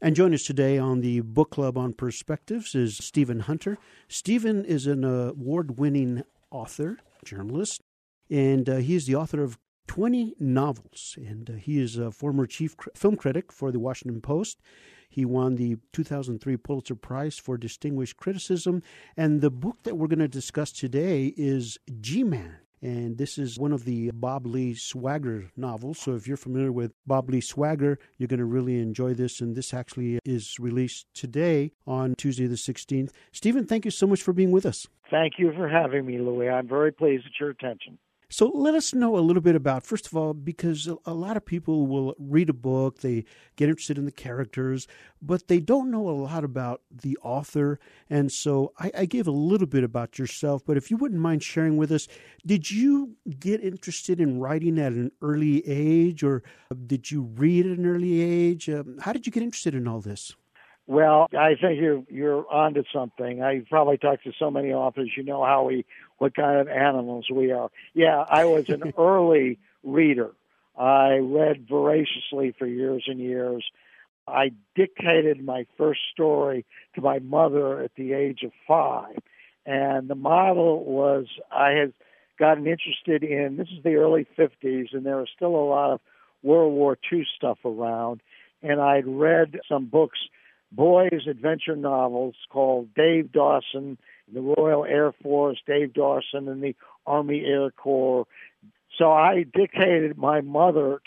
And join us today on the Book Club on Perspectives is Stephen Hunter. Stephen is an award-winning author, journalist, and he is the author of 20 novels. And he is a former chief film critic for the Washington Post. He won the 2003 Pulitzer Prize for Distinguished Criticism. And the book that we're going to discuss today is G-Man. And this is one of the Bob Lee Swagger novels. So if you're familiar with Bob Lee Swagger, you're going to really enjoy this. And this actually is released today on Tuesday the 16th. Stephen, thank you so much for being with us. Thank you for having me, Louis. I'm very pleased at your attention. So let us know a little bit about, first of all, because a lot of people will read a book, they get interested in the characters, but they don't know a lot about the author. And so I gave a little bit about yourself, but if you wouldn't mind sharing with us, did you get interested in writing at an early age, or did you read at an early age? How did you get interested in all this? Well, I think you're onto something. I probably talked to so many authors, you know what kind of animals we are. Yeah, I was an early reader. I read voraciously for years and years. I dictated my first story to my mother at the age of 5. And the model was I had gotten interested in, this is the early 50s, and there was still a lot of World War II stuff around. And I'd read some books, boys' adventure novels called Dave Dawson, the Royal Air Force, Dave Dawson, and the Army Air Corps. So I dictated my mother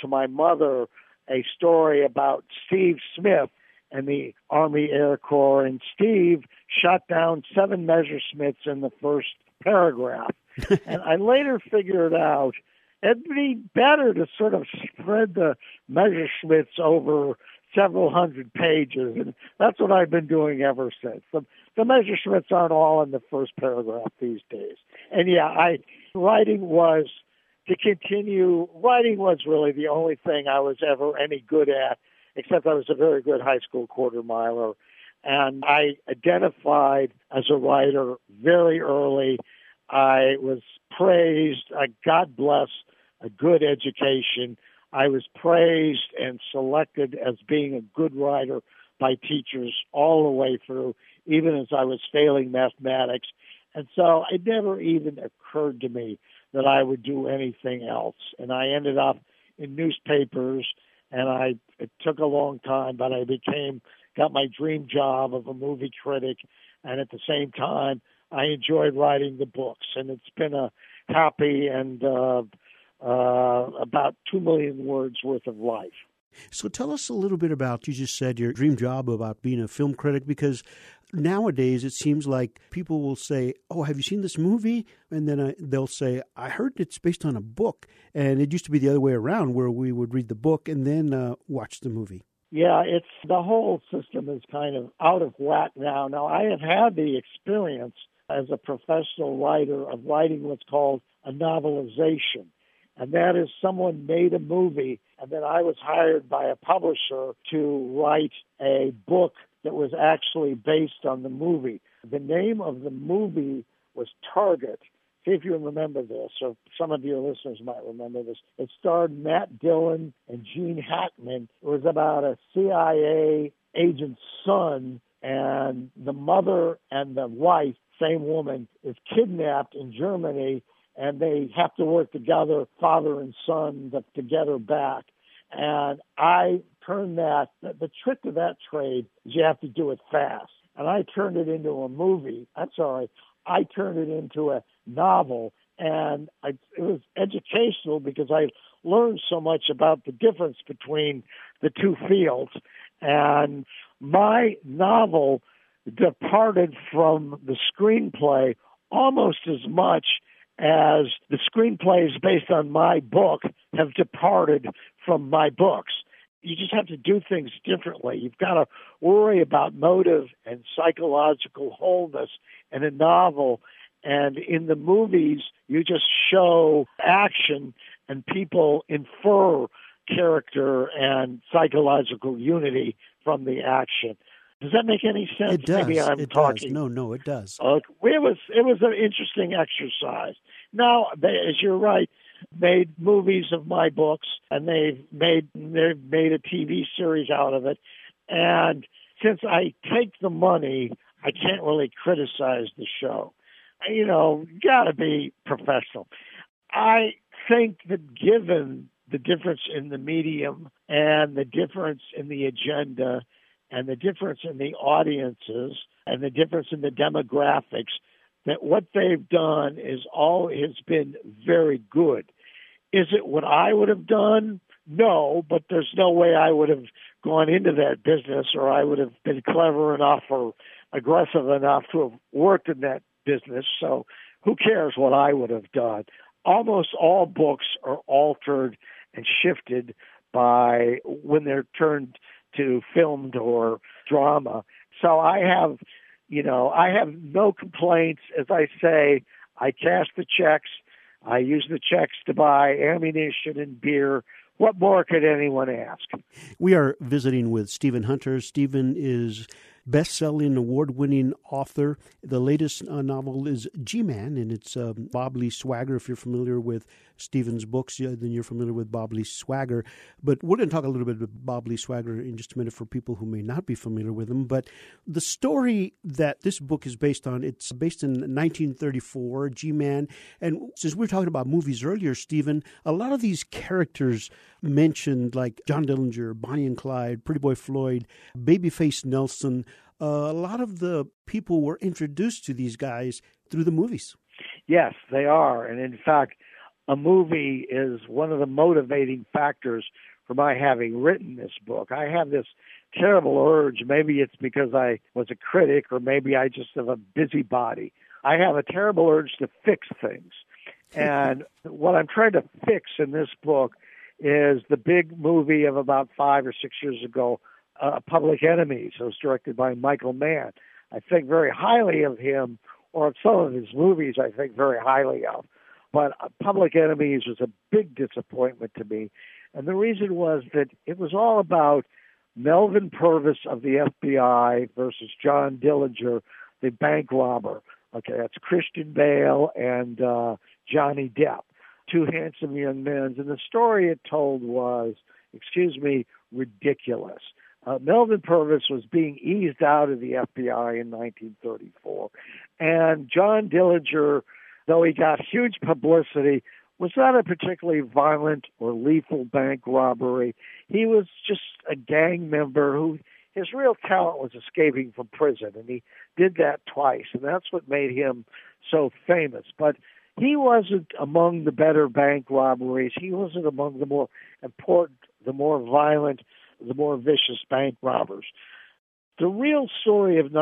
a story about Steve Smith and the Army Air Corps, and Steve shot down 7 Messerschmitts in the first paragraph. And I later figured out it'd be better to sort of spread the Messerschmitts over several hundred pages, and that's what I've been doing ever since. The Messerschmitts aren't all in the first paragraph these days. And yeah, writing was really the only thing I was ever any good at, except I was a very good high school quarter miler. And I identified as a writer very early. I was praised. God bless a good education. I was praised and selected as being a good writer by teachers all the way through, even as I was failing mathematics. And so it never even occurred to me that I would do anything else. And I ended up in newspapers, and it took a long time, but I got my dream job of a movie critic. And at the same time, I enjoyed writing the books. And it's been a happy and about 2 million words worth of life. So tell us a little bit about, you just said your dream job about being a film critic, because nowadays it seems like people will say, oh, have you seen this movie? And then they'll say, I heard it's based on a book. And it used to be the other way around, where we would read the book and then watch the movie. Yeah, the whole system is kind of out of whack now. Now, I have had the experience as a professional writer of writing what's called a novelization. And that is someone made a movie, and then I was hired by a publisher to write a book that was actually based on the movie. The name of the movie was Target. See if you remember this, or some of your listeners might remember this. It starred Matt Dillon and Gene Hackman. It was about a CIA agent's son, and the mother and the wife, same woman, is kidnapped in Germany, and they have to work together, father and son, to get her back. And I turned the trick to that trade is you have to do it fast. And I turned it into a movie. I turned it into a novel. And it was educational because I learned so much about the difference between the two fields. And my novel departed from the screenplay almost as much as the screenplays based on my book have departed from my books. You just have to do things differently. You've got to worry about motive and psychological wholeness in a novel. And in the movies, you just show action and people infer character and psychological unity from the action. Does that make any sense? It does. Maybe I'm talking. No, it does. It was an interesting exercise. Now, as you're right, made movies of my books, and they've made a TV series out of it. And since I take the money, I can't really criticize the show. You know, got to be professional. I think that given the difference in the medium and the difference in the agenda and the difference in the audiences and the difference in the demographics, that what they've done has been very good. Is it what I would have done? No, but there's no way I would have gone into that business, or I would have been clever enough or aggressive enough to have worked in that business. So who cares what I would have done? Almost all books are altered and shifted by when they're turned to filmed or drama. So I have no complaints. As I say, I cash the checks. I use the checks to buy ammunition and beer. What more could anyone ask? We are visiting with Stephen Hunter. Stephen is best-selling, award-winning author. The latest novel is G-Man, and it's Bob Lee Swagger. If you're familiar with Stephen's books, then you're familiar with Bob Lee Swagger. But we're going to talk a little bit about Bob Lee Swagger in just a minute for people who may not be familiar with him. But the story that this book is based on, it's based in 1934, G-Man. And since we were talking about movies earlier, Stephen, a lot of these characters mentioned, like John Dillinger, Bonnie and Clyde, Pretty Boy Floyd, Babyface Nelson, a lot of the people were introduced to these guys through the movies. Yes, they are. And in fact, a movie is one of the motivating factors for my having written this book. I have this terrible urge. Maybe it's because I was a critic, or maybe I just have a busybody. I have a terrible urge to fix things. And what I'm trying to fix in this book is the big movie of about 5 or 6 years ago, Public Enemies. It was directed by Michael Mann. I think very highly of him, or of some of his movies I think very highly of. But Public Enemies was a big disappointment to me. And the reason was that it was all about Melvin Purvis of the FBI versus John Dillinger, the bank robber. Okay, that's Christian Bale and Johnny Depp, two handsome young men. And the story it told was, ridiculous. Melvin Purvis was being eased out of the FBI in 1934. And John Dillinger, though he got huge publicity, was not a particularly violent or lethal bank robbery. He was just a gang member who his real talent was escaping from prison, and he did that twice, and that's what made him so famous. But he wasn't among the better bank robberies. He wasn't among the more important, the more violent, the more vicious bank robbers. The real story of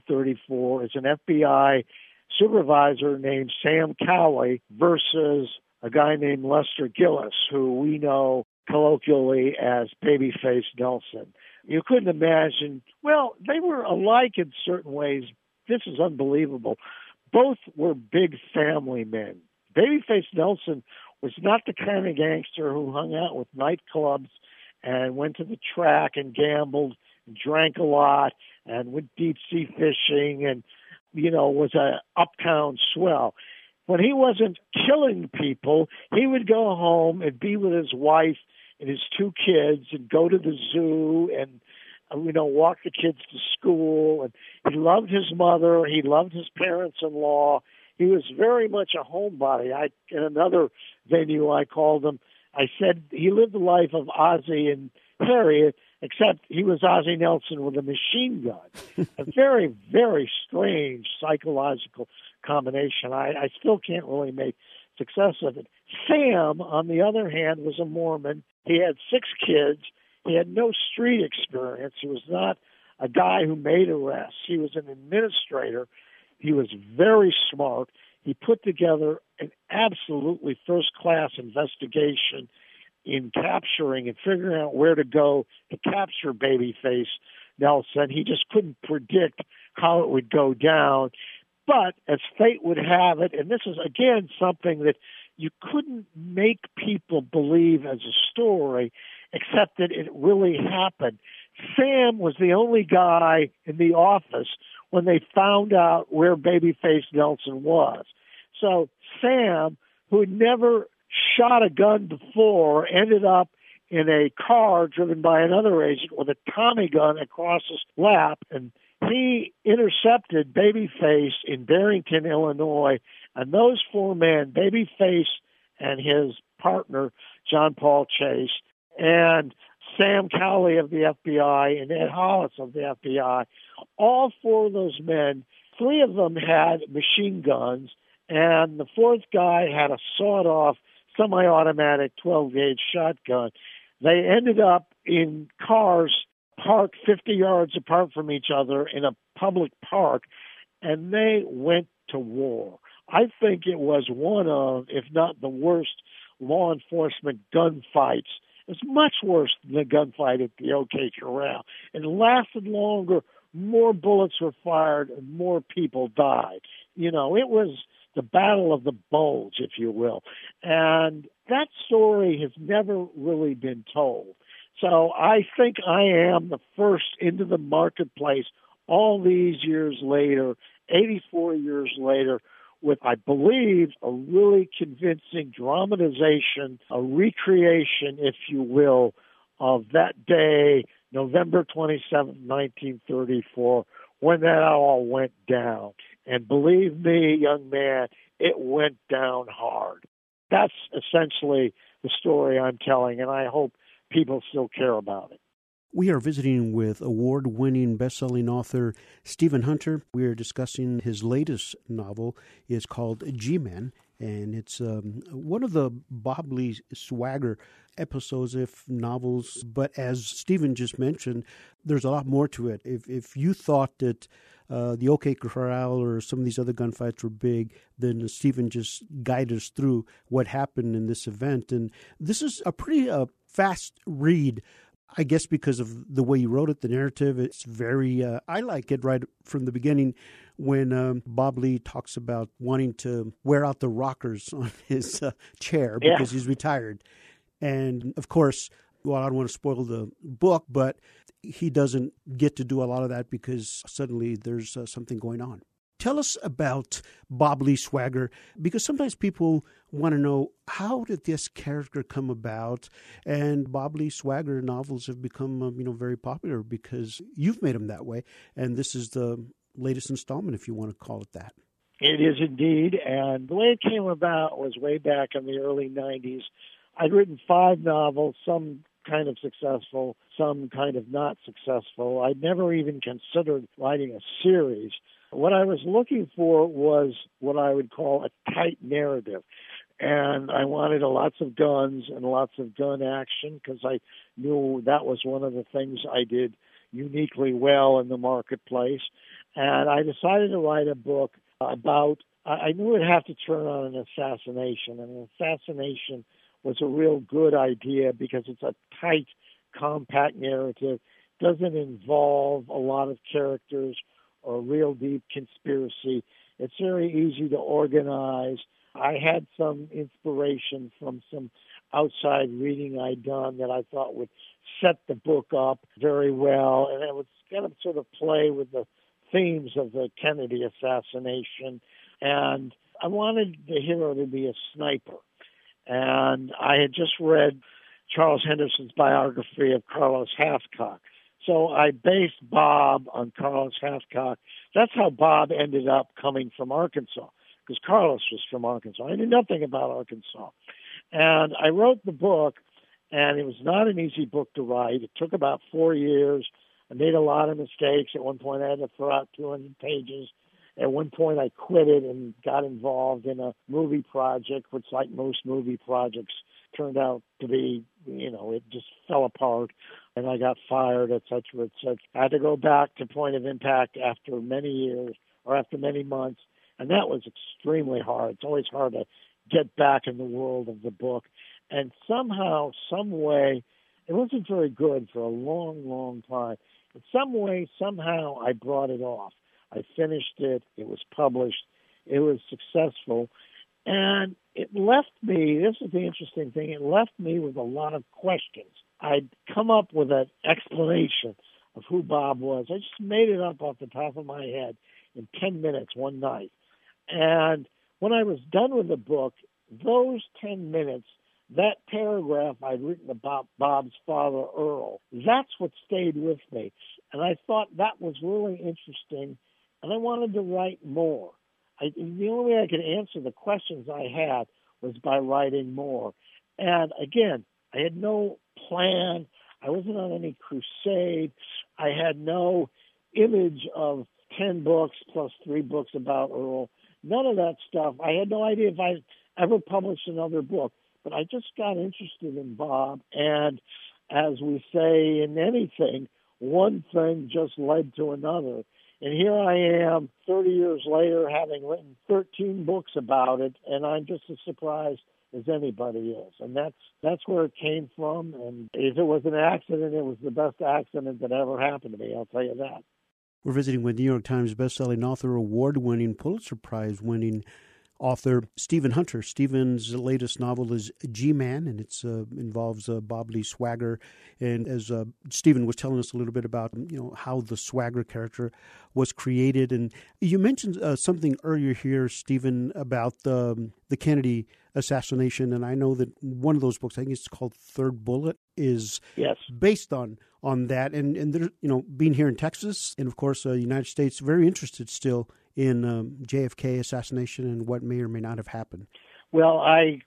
1934 is an FBI supervisor named Sam Cowley versus a guy named Lester Gillis, who we know colloquially as Babyface Nelson. You couldn't imagine, well, they were alike in certain ways. This is unbelievable. Both were big family men. Babyface Nelson was not the kind of gangster who hung out with nightclubs and went to the track and gambled and drank a lot and went deep-sea fishing and, was a uptown swell. When he wasn't killing people, he would go home and be with his wife and his two kids and go to the zoo and, walk the kids to school. And he loved his mother. He loved his parents-in-law. He was very much a homebody. In another venue I called him, I said he lived the life of Ozzie and Harriet, except he was Ozzie Nelson with a machine gun. A very, very strange psychological combination. I still can't really make success of it. Sam, on the other hand, was a Mormon. He had 6 kids. He had no street experience. He was not a guy who made arrests. He was an administrator. He was very smart. He put together an absolutely first-class investigation in capturing and figuring out where to go to capture Babyface Nelson. He just couldn't predict how it would go down. But as fate would have it, and this is, again, something that you couldn't make people believe as a story, except that it really happened. Sam was the only guy in the office when they found out where Babyface Nelson was. So Sam, who had never shot a gun before, ended up in a car driven by another agent with a Tommy gun across his lap, and he intercepted Babyface in Barrington, Illinois, and those four men, Babyface and his partner, John Paul Chase, and Sam Cowley of the FBI and Ed Hollis of the FBI, all four of those men, three of them had machine guns, and the fourth guy had a sawed-off semi-automatic 12-gauge shotgun. They ended up in cars parked 50 yards apart from each other in a public park, and they went to war. I think it was one of, if not the worst, law enforcement gunfights. It was much worse than the gunfight at the OK Corral. It lasted longer, more bullets were fired, and more people died. You know, it was the Battle of the Bulge, if you will. And that story has never really been told. So I think I am the first into the marketplace all these years later, 84 years later, with, I believe, a really convincing dramatization, a recreation, if you will, of that day, November 27, 1934, when that all went down. And believe me, young man, it went down hard. That's essentially the story I'm telling, and I hope people still care about it. We are visiting with award-winning best-selling author Stephen Hunter. We are discussing his latest novel. It's called G-Men, and it's one of the Bob Lee Swagger episodes, if novels. But as Stephen just mentioned, there's a lot more to it. If you thought that the OK Corral or some of these other gunfights were big, then Stephen just guided us through what happened in this event. And this is a pretty fast read, I guess, because of the way you wrote it, the narrative. It's very, I like it right from the beginning when Bob Lee talks about wanting to wear out the rockers on his chair because he's retired. And, of course, well, I don't want to spoil the book, but he doesn't get to do a lot of that because suddenly there's something going on. Tell us about Bob Lee Swagger, because sometimes people want to know, how did this character come about? And Bob Lee Swagger novels have become, very popular because you've made them that way. And this is the latest installment, if you want to call it that. It is indeed. And the way it came about was way back in the early 90s. I'd written 5 novels, some kind of successful, some kind of not successful. I'd never even considered writing a series. What I was looking for was what I would call a tight narrative. And I wanted lots of guns and lots of gun action because I knew that was one of the things I did uniquely well in the marketplace. And I decided to write a book about, I knew it'd have to turn on an assassination. And an assassination was a real good idea because it's a tight, compact narrative, doesn't involve a lot of characters or real deep conspiracy. It's very easy to organize. I had some inspiration from some outside reading I'd done that I thought would set the book up very well, and it was going to sort of play with the themes of the Kennedy assassination. And I wanted the hero to be a sniper. And I had just read Charles Henderson's biography of Carlos Hathcock. So I based Bob on Carlos Hathcock. That's how Bob ended up coming from Arkansas, because Carlos was from Arkansas. I knew nothing about Arkansas. And I wrote the book, and it was not an easy book to write. It took about 4 years. I made a lot of mistakes. At one point, I had to throw out 200 pages. At one point, I quit it and got involved in a movie project, which, like most movie projects, turned out to be, it just fell apart, and I got fired, et cetera, et cetera. I had to go back to Point of Impact after many years or after many months, and that was extremely hard. It's always hard to get back in the world of the book. And somehow, some way, it wasn't very good for a long, long time. In some way, somehow, I brought it off. I finished it. It was published. It was successful. And it left me, this is the interesting thing, it left me with a lot of questions. I'd come up with an explanation of who Bob was. I just made it up off the top of my head in 10 minutes one night. And when I was done with the book, those 10 minutes that paragraph I'd written about Bob's father, Earl, that's what stayed with me. And I thought that was really interesting, and I wanted to write more. The only way I could answer the questions I had was by writing more. And again, I had no plan. I wasn't on any crusade. I had no image of 10 books plus 3 books about Earl. None of that stuff. I had no idea if I'd ever publish another book. But I just got interested in Bob. And as we say in anything, one thing just led to another. And here I am 30 years later having written 13 books about it, and I'm just as surprised as anybody is. And that's where it came from. And if it was an accident, it was the best accident that ever happened to me, I'll tell you that. We're visiting with New York Times bestselling author, award-winning, Pulitzer Prize-winning author Stephen Hunter. Stephen's latest novel is G-Man, and it involves Bob Lee Swagger. And as Stephen was telling us a little bit about, how the Swagger character was created. And you mentioned something earlier here, Stephen, about the Kennedy assassination. And I know that one of those books, I think it's called Third Bullet, is based on that. And there, being here in Texas and, of course, the United States, very interested still in JFK assassination and what may or may not have happened. Well, I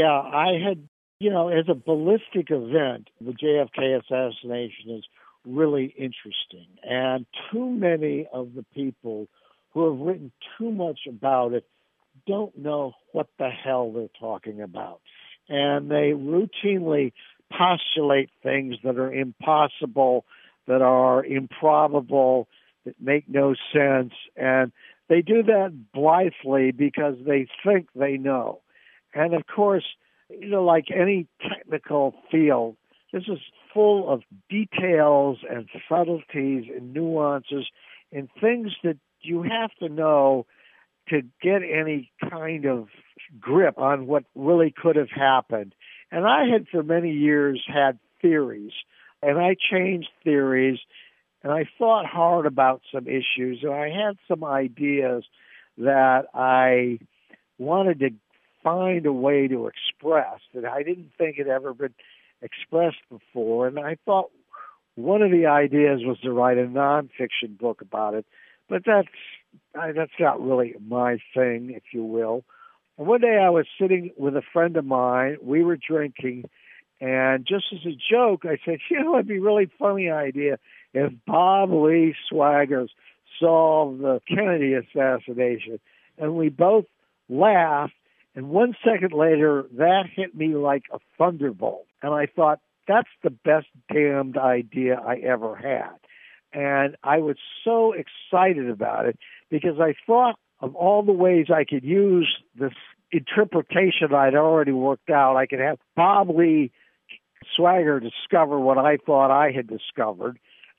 had, as a ballistic event, the JFK assassination is really interesting. And too many of the people who have written too much about it don't know what the hell they're talking about. And they routinely postulate things that are impossible, that are improbable, that make no sense. And they do that blithely because they think they know. And of course, like any technical field, this is full of details and subtleties and nuances and things that you have to know to get any kind of grip on what really could have happened. And I had for many years had theories, and I changed theories. And I thought hard about some issues, and I had some ideas that I wanted to find a way to express that I didn't think had ever been expressed before. And I thought one of the ideas was to write a nonfiction book about it, but that's not really my thing, if you will. And one day I was sitting with a friend of mine. We were drinking, and just as a joke, I said, it'd be a really funny idea if Bob Lee Swagger solved the Kennedy assassination. And we both laughed, and 1 second later, that hit me like a thunderbolt. And I thought, that's the best damned idea I ever had. And I was so excited about it because I thought of all the ways I could use this interpretation I'd already worked out. I could have Bob Lee Swagger discover what I thought I had discovered.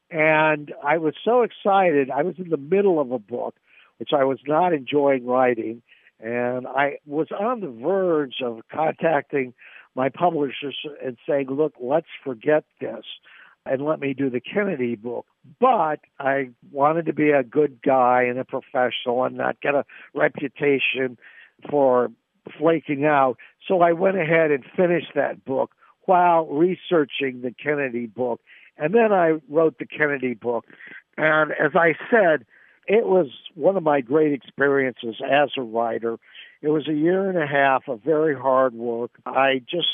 And I was so excited. I was in the middle of a book, which I was not enjoying writing. And I was on the verge of contacting my publishers and saying, look, let's forget this and let me do the Kennedy book. But I wanted to be a good guy and a professional and not get a reputation for flaking out. So I went ahead and finished that book while researching the Kennedy book. And then I wrote the Kennedy book. And as I said, it was one of my great experiences as a writer. It was a year and a half of very hard work. I just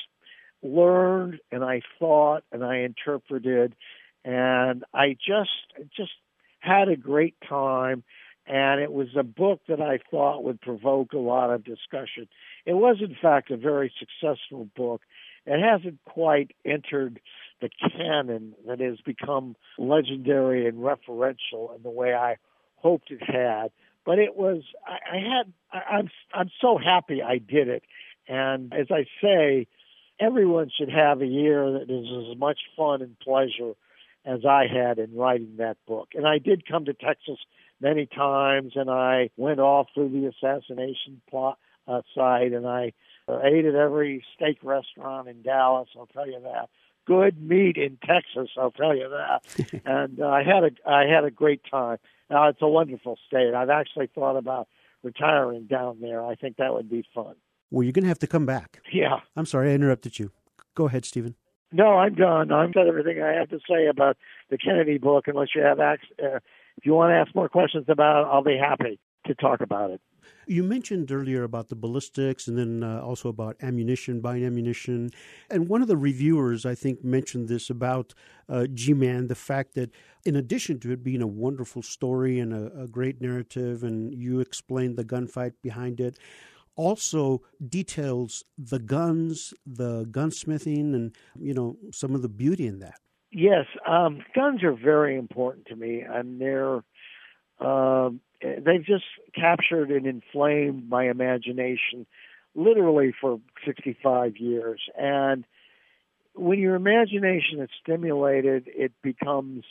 learned and I thought and I interpreted, and I just had a great time. And it was a book that I thought would provoke a lot of discussion. It was, in fact, a very successful book. It hasn't quite entered the canon that has become legendary and referential in the way I hoped it had. But it was, I'm so happy I did it. And as I say, everyone should have a year that is as much fun and pleasure as I had in writing that book. And I did come to Texas many times, and I went off through the assassination plot site, and I ate at every steak restaurant in Dallas, I'll tell you that. Good meat in Texas, I'll tell you that. And I had a great time. Now, it's a wonderful state. I've actually thought about retiring down there. I think that would be fun. Well, you're going to have to come back. Yeah. I'm sorry, I interrupted you. Go ahead, Stephen. No, I'm done. I've said everything I have to say about the Kennedy book. Unless you have if you want to ask more questions about it, I'll be happy to talk about it. You mentioned earlier about the ballistics and then also about ammunition, buying ammunition. And one of the reviewers, I think, mentioned this about G-Man, the fact that in addition to it being a wonderful story and a great narrative, and you explained the gunfight behind it, also details the guns, the gunsmithing, and, you know, some of the beauty in that. Yes, guns are very important to me, and they've just captured and inflamed my imagination literally for 65 years. And when your imagination is stimulated, it becomes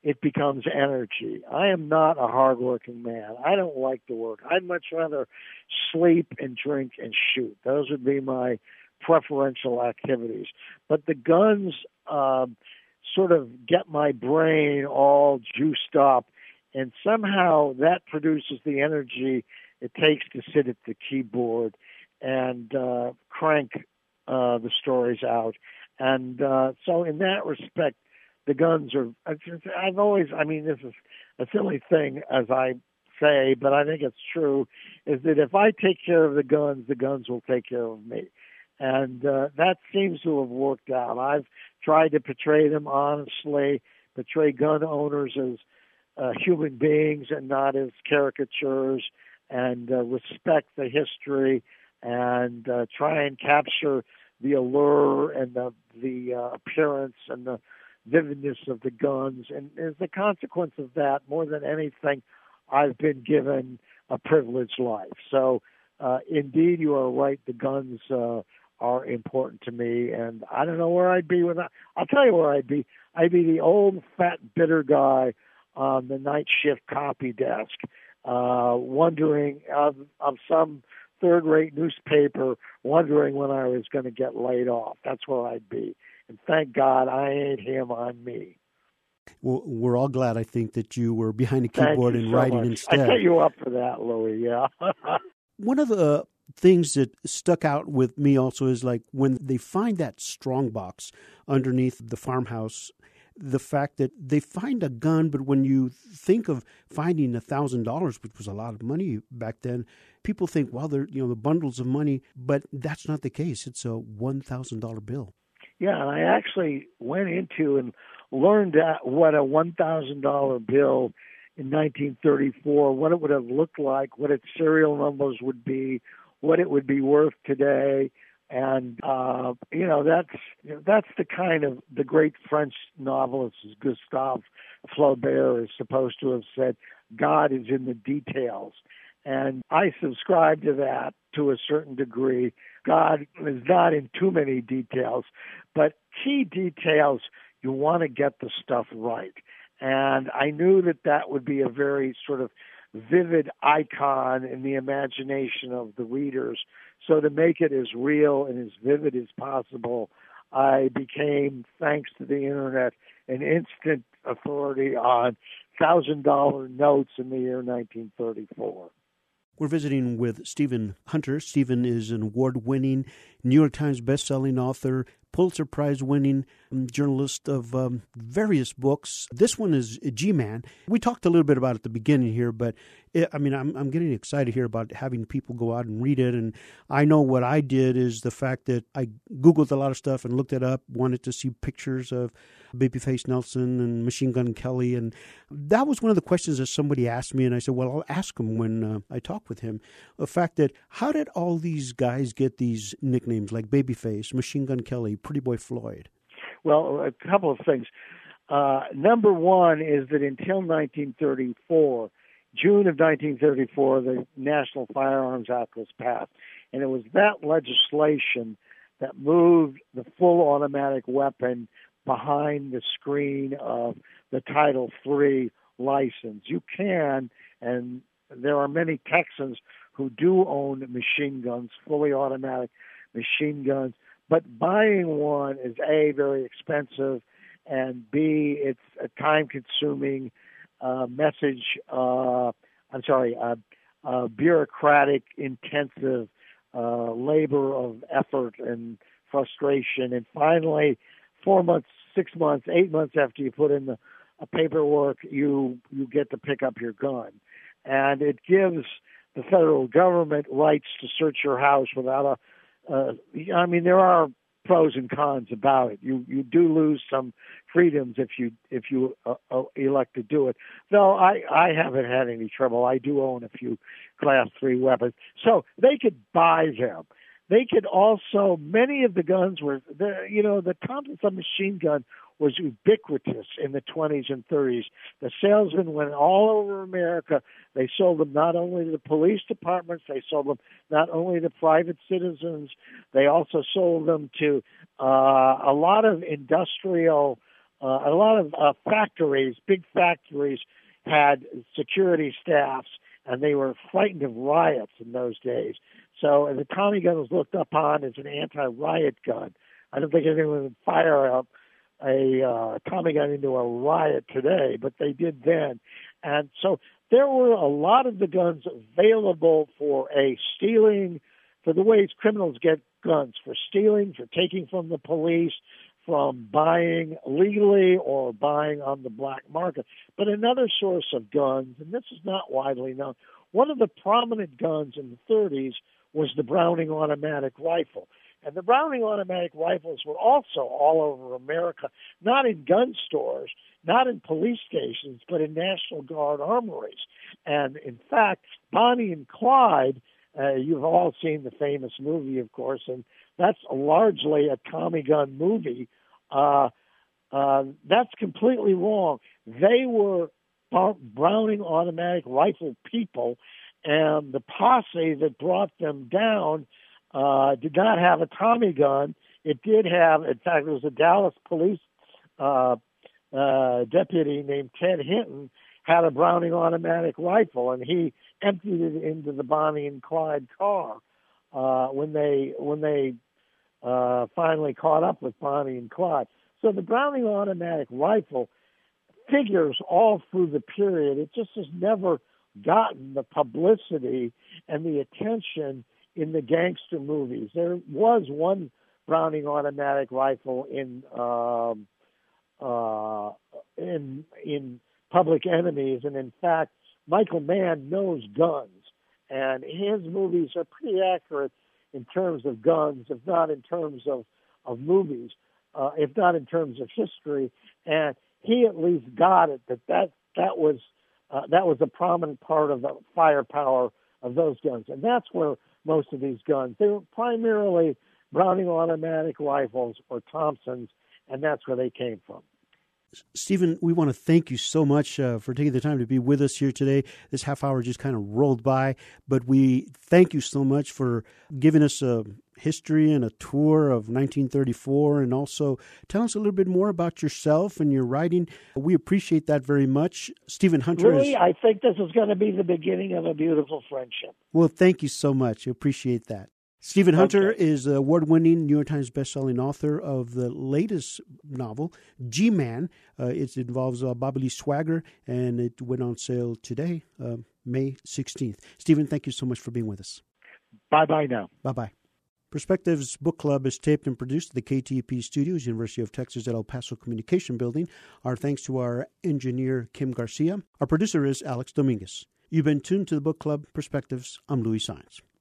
energy. I am not a hardworking man. I don't like to work. I'd much rather sleep and drink and shoot. Those would be my preferential activities. But the guns sort of get my brain all juiced up, and somehow that produces the energy it takes to sit at the keyboard and crank the stories out. And so in that respect, the guns are, this is a silly thing as I say, but I think it's true, is that if I take care of the guns will take care of me. And that seems to have worked out. I've tried to portray them honestly, portray gun owners as human beings and not as caricatures, and respect the history, and try and capture the allure and the appearance and the vividness of the guns. And as a consequence of that, more than anything, I've been given a privileged life. So indeed, you are right. The guns are important to me, and I don't know where I'd be without. I'll tell you where I'd be. I'd be the old, fat, bitter guy on the night shift copy desk, wondering of some third-rate newspaper, wondering when I was going to get laid off. That's where I'd be. And thank God I ain't him, I'm me. Well, we're all glad, I think, that you were behind a keyboard and writing instead. I set you up for that, Louis, yeah. One of the things that stuck out with me also is like when they find that strong box underneath the farmhouse, the fact that they find a gun, but when you think of finding $1,000, which was a lot of money back then, people think, well, they're, the bundles of money, but that's not the case. It's a $1,000 bill. Yeah, and I actually went into and learned what a $1,000 bill in 1934, what it would have looked like, what its serial numbers would be, what it would be worth today. And, that's the kind of the great French novelist Gustave Flaubert is supposed to have said, God is in the details. And I subscribe to that to a certain degree. God is not in too many details, but key details, you want to get the stuff right. And I knew that would be a very sort of vivid icon in the imagination of the readers. So to make it as real and as vivid as possible, I became, thanks to the internet, an instant authority on $1,000 notes in the year 1934. We're visiting with Stephen Hunter. Stephen is an award-winning, New York Times best-selling author, Pulitzer Prize-winning journalist of various books. This one is G-Man. We talked a little bit about it at the beginning here, but I'm getting excited here about having people go out and read it. And I know what I did is the fact that I Googled a lot of stuff and looked it up, wanted to see pictures of Babyface Nelson and Machine Gun Kelly. And that was one of the questions that somebody asked me, and I said, well, I'll ask him when I talk with him. The fact that how did all these guys get these nicknames like Babyface, Machine Gun Kelly, Pretty Boy Floyd? Well, a couple of things. Number one is that until 1934, June of 1934, the National Firearms Act was passed. And it was that legislation that moved the full automatic weapon behind the screen of the Title III license. You can, and there are many Texans who do own machine guns, fully automatic machine guns, but buying one is A, very expensive, and B, it's a time-consuming bureaucratic, intensive labor of effort and frustration. And finally, 4 months, 6 months, 8 months after you put in the paperwork, you get to pick up your gun. And it gives the federal government rights to search your house without there are pros and cons about it. You do lose some freedoms if you elect to do it. Though I haven't had any trouble. I do own a few Class 3 weapons, so they could buy them. They could also, many of the guns were, the Thompson submachine gun was ubiquitous in the 20s and 30s. The salesmen went all over America. They sold them not only to the police departments, they sold them not only to private citizens, they also sold them to a lot of industrial, factories, big factories had security staffs, and they were frightened of riots in those days. So the Tommy gun was looked upon as an anti-riot gun. I don't think anyone would fire a Tommy gun into a riot today, but they did then. And so there were a lot of the guns available for stealing, for the ways criminals get guns, for stealing, for taking from the police, from buying legally or buying on the black market. But another source of guns, and this is not widely known, one of the prominent guns in the 30s was the Browning automatic rifle. And the Browning automatic rifles were also all over America, not in gun stores, not in police stations, but in National Guard armories. And in fact, Bonnie and Clyde, you've all seen the famous movie, of course, and that's largely a Tommy gun movie. That's completely wrong. They were Browning automatic rifle people, and the posse that brought them down did not have a Tommy gun. It did have, in fact, there was a Dallas police deputy named Ted Hinton had a Browning automatic rifle, and he emptied it into the Bonnie and Clyde car when they finally caught up with Bonnie and Clyde. So the Browning automatic rifle figures all through the period. It just has never gotten the publicity and the attention in the gangster movies. There was one Browning automatic rifle in Public Enemies, and in fact, Michael Mann knows guns, and his movies are pretty accurate in terms of guns, if not in terms of movies, if not in terms of history. And he at least got it that was a prominent part of the firepower of those guns, and that's where most of these guns, they were primarily Browning automatic rifles or Thompsons, and that's where they came from. Stephen, we want to thank you so much for taking the time to be with us here today. This half hour just kind of rolled by, but we thank you so much for giving us a history and a tour of 1934, and also tell us a little bit more about yourself and your writing. We appreciate that very much. Stephen Hunter Really, I think this is going to be the beginning of a beautiful friendship. Well, thank you so much. I appreciate that. Stephen Hunter is an award-winning New York Times bestselling author of the latest novel, G-Man. It involves Bobby Lee Swagger, and it went on sale today, May 16th. Stephen, thank you so much for being with us. Bye-bye now. Bye-bye. Perspectives Book Club is taped and produced at the KTEP Studios, University of Texas at El Paso Communication Building. Our thanks to our engineer, Kim Garcia. Our producer is Alex Dominguez. You've been tuned to the Book Club Perspectives. I'm Louis Science.